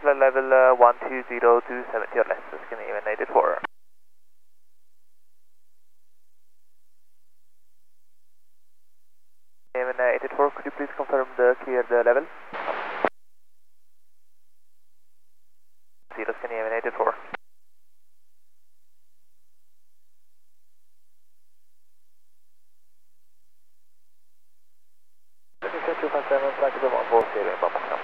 level 120 to 70 or less, Scandinavian 84. Scandinavian 84, could you please confirm the cleared level? 0 Scandinavian 84. Let me set 257, flight to the 140 in Bamako.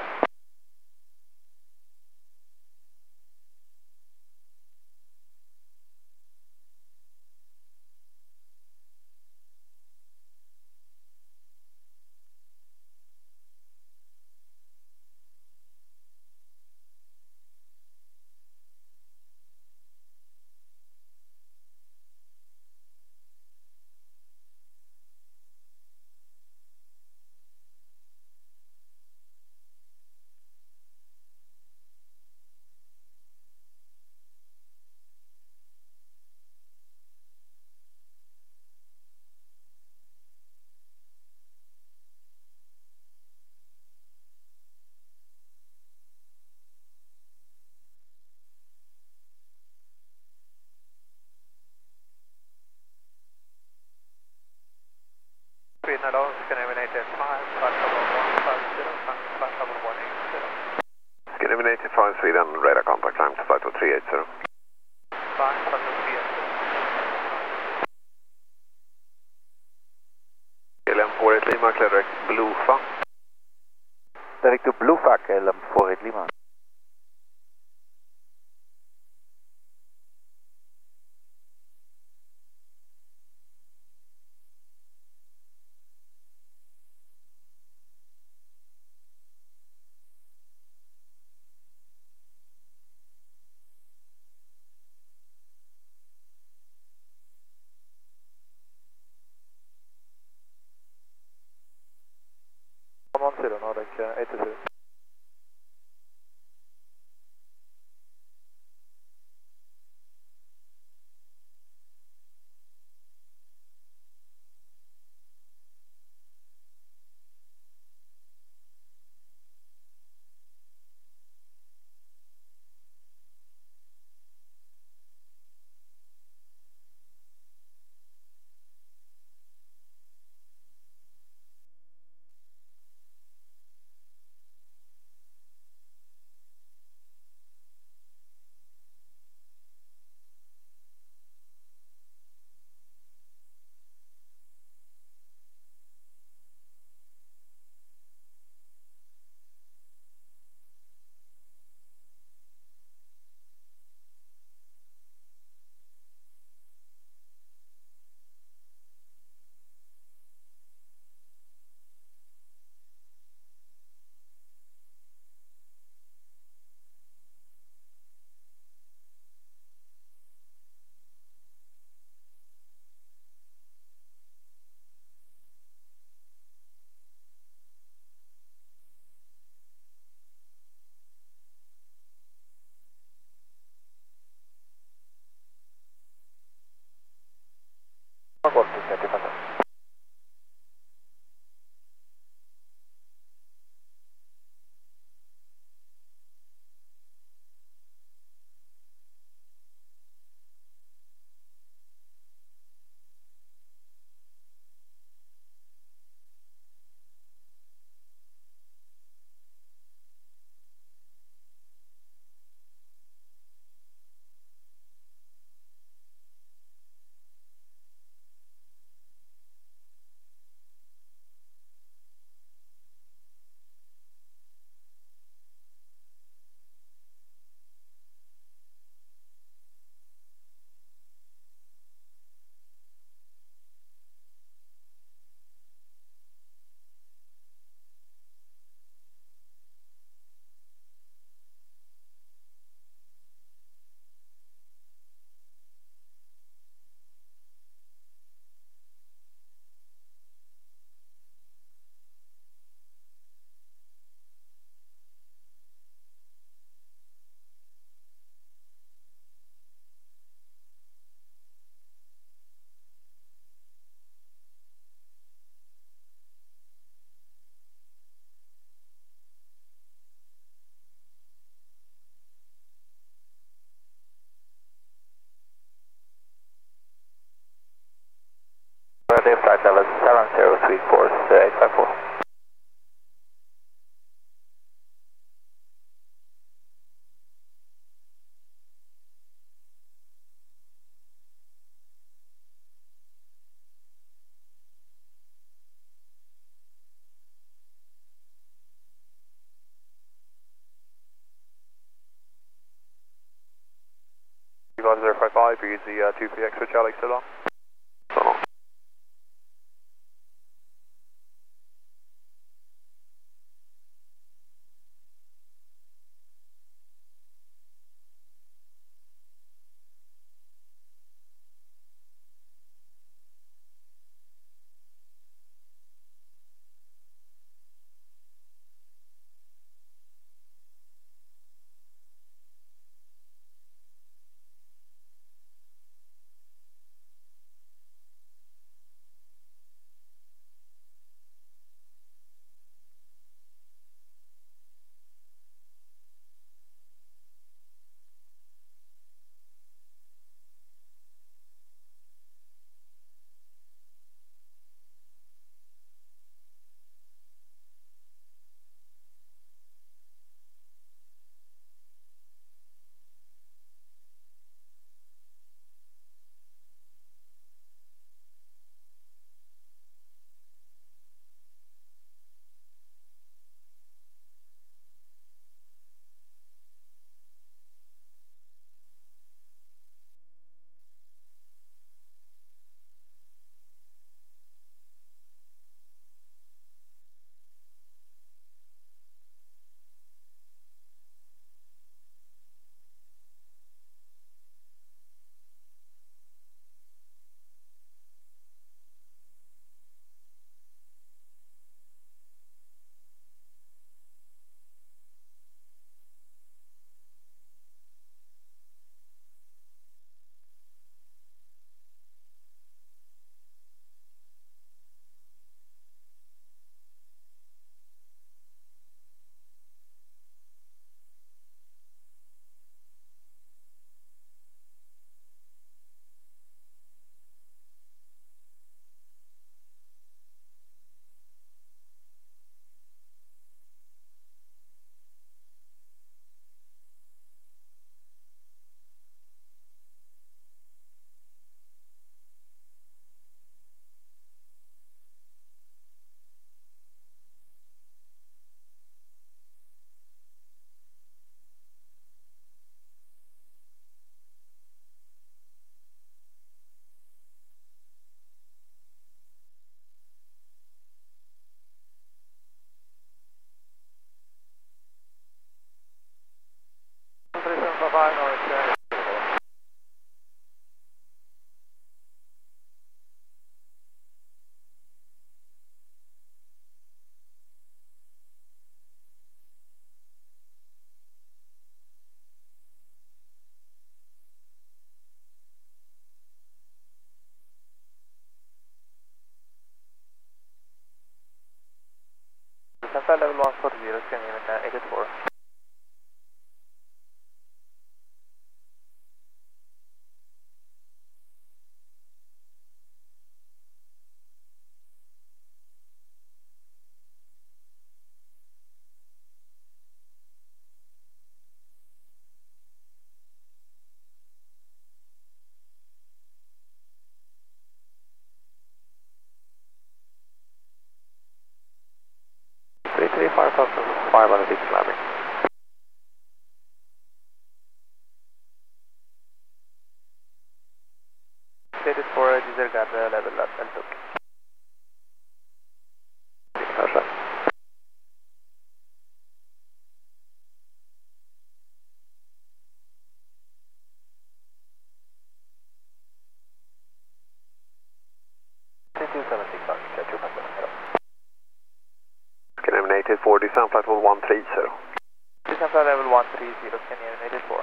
Hello, Scandinavian 85, flight level 150, flight level 180. Scandinavian 85 Sweden, radar contact climb to flight 380. Flight level 380. LM 48 Lima, clear direct Blufa. Direct to Blufa, LM 48 Lima. Nordic 82. PZ 2PX for Charlie, so long. So long. Central level 140, scanning in 84. Three 5,506 landing. Status for Disregard level at Eltok. Kanske. Scandinavian 84, descent flight level 130. Central level 130, scanning in 84.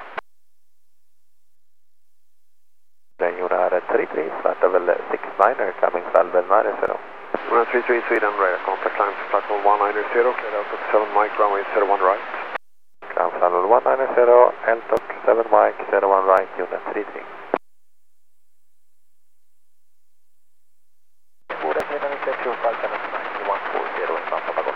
Den gjorde här 33, startar väl 69er, coming Salvel 90. 133 Sweden, radar contact line to flight level 190, clear out 7 Mike, runway 01 right. Ground Salvel 190, Eltok 7 Mike, 01 right, unit 33. Borde sedan inte tillfall kan det 140 i Santa Pagod.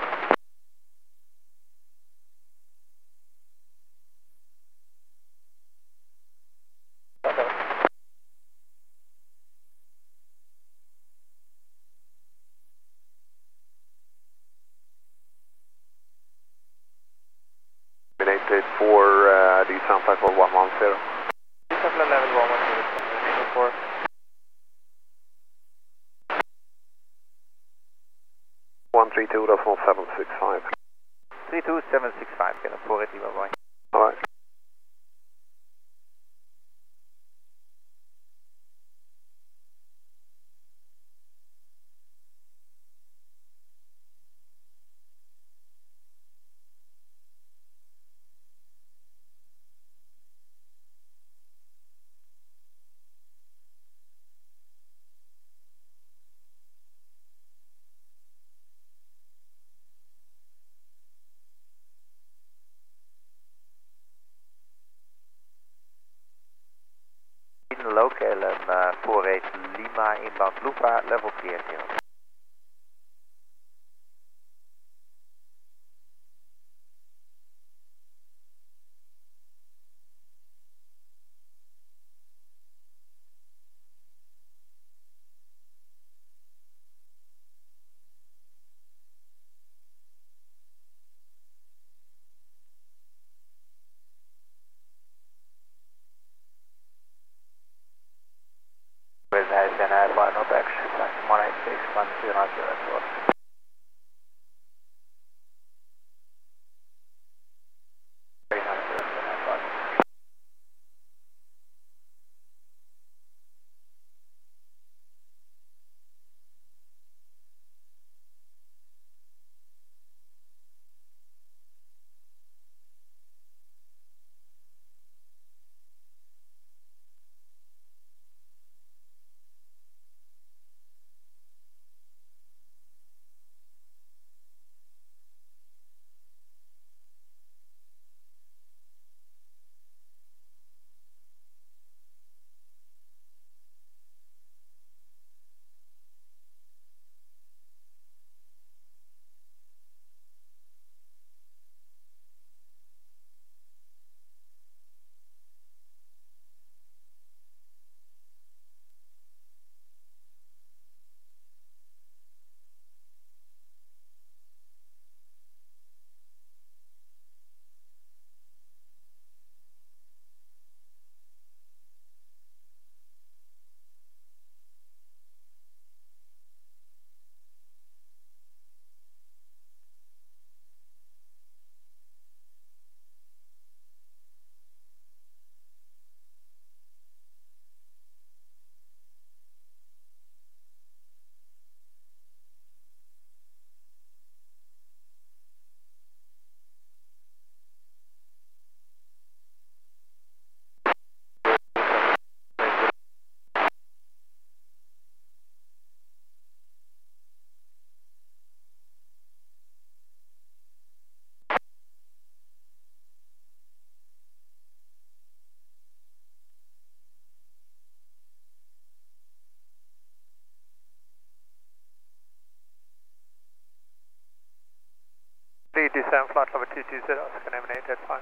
Scandinavian 84, descent flight level 110. Central level 110. 4. 132.765. 32765, Kilo 4 at Lima Boy. Alright. Local en 48 Lima inbound Lupa, level 3 at 0. With Asian Airline OPEX, 1861004. Descend flight level 220, can emanate at 5.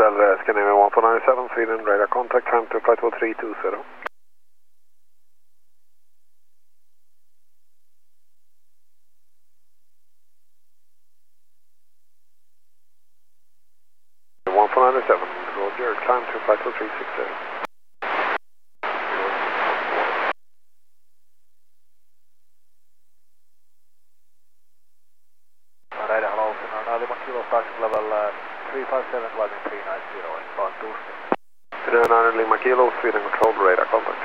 Hotel Scandinavian 1497, Sweden, radar contact, time to flight 0320. 1497, Roger, climb to flight 0360. Alright, hello, Finnair Lima Kilo, starting level 357, climbing 390, inbound Tuesday. Finnair Lima Kilo, Sweden, control, radar contact.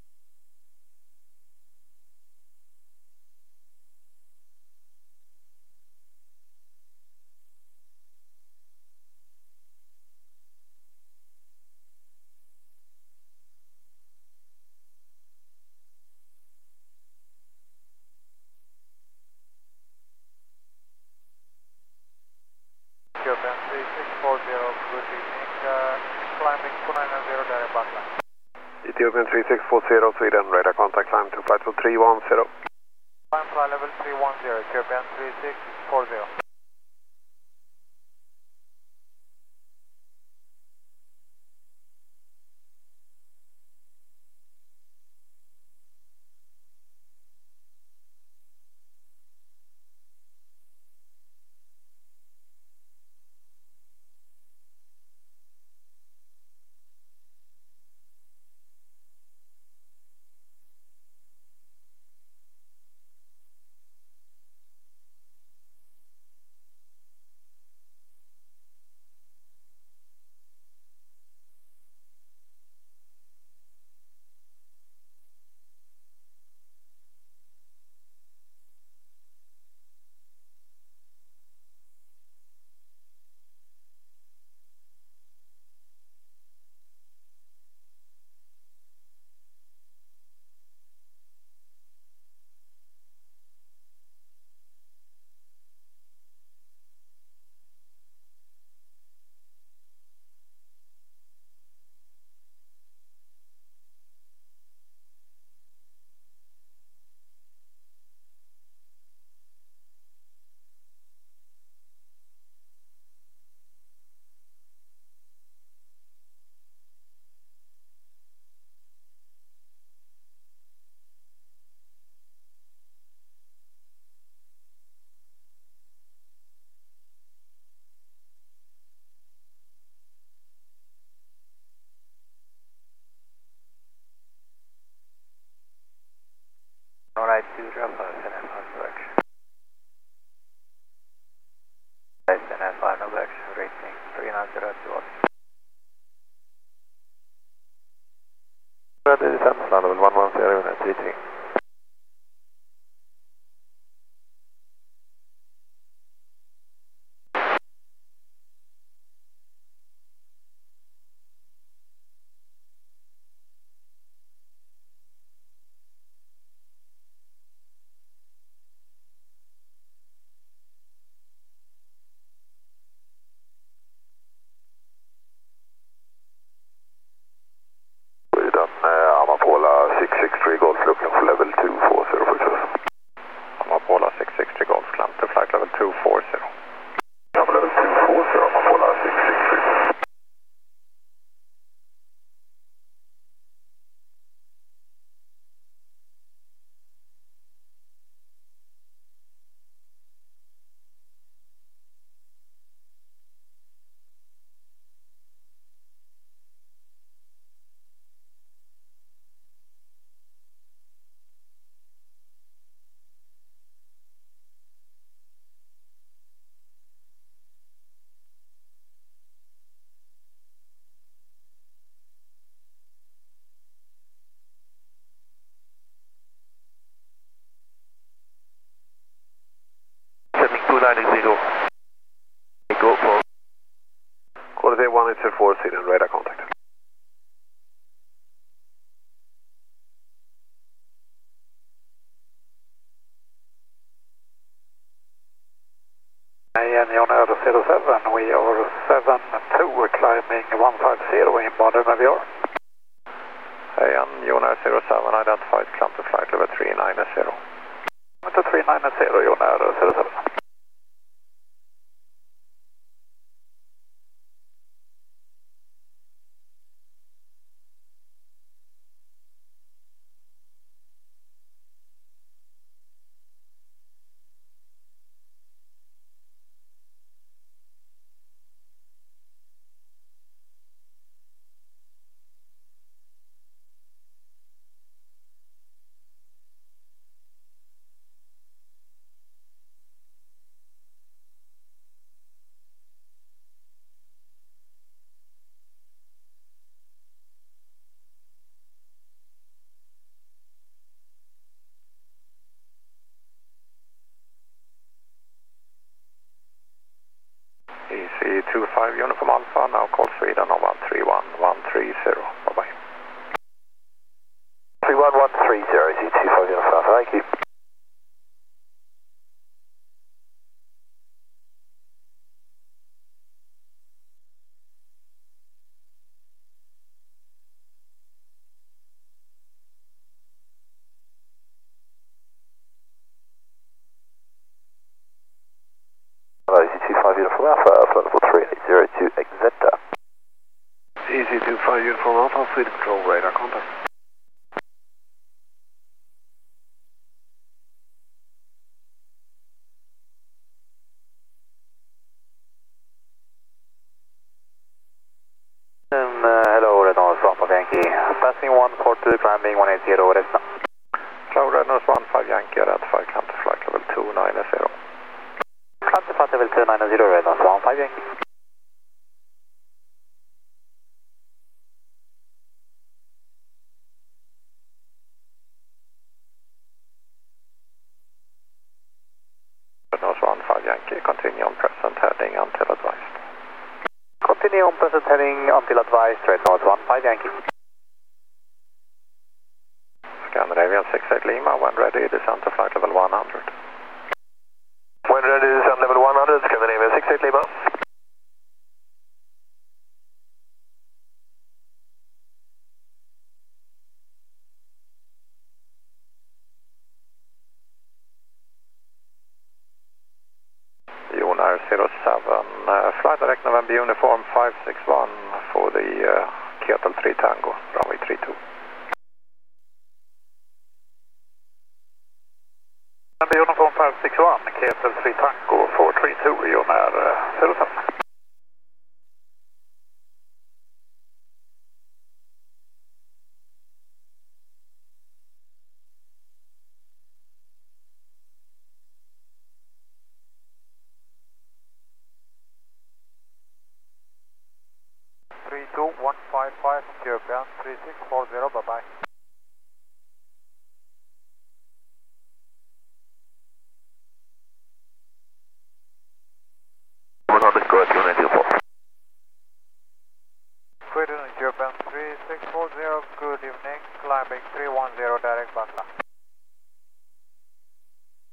Ethiopian 3640, good evening, climbing 290, direct backline. Ethiopian 3640, Sweden, radar contact, climb to flight 0310. Climb flight level 310, Ethiopian 3640. Alright, 205, direction. SNF5 direction, rating 390 This is Amsterdam, level 110, unit 33. Amapola 663 Golf, looking for level 240 for us. Amapola 663 Golf, climb to flight level 240. Level 240, Amapola 663. Sending 290, go for. Coordinate 184, Sweden, radar contact. Jonair 07, we are 72, climbing 150 inbound MVR. Hey, Jonair 07, identified, climb to flight level 390. To 390, Jonair 07. 2, climbing 180, rest now. Flow Reynolds 15 Yankee, identify counter flight level 290. Counter flight level 290, Reynolds 15 Yankee. Reynolds 15 Yankee, continue on present heading until advised. Continue on present heading until advised, Reynolds 15 Yankee. Scandinavian 68 Lima, when ready, descend to flight level 100. When ready, descend level 100, Scandinavian 68 Lima. Jonar 07, fly direct November uniform 561 for the Ketel 3 Tango, runway 32. November uniform 561, Ketel 3 Tango 432, Jonar 07. Ethiopian 3640, bye-bye. Sweden, Ethiopian 3640, good evening, climbing 310 direct Bangla.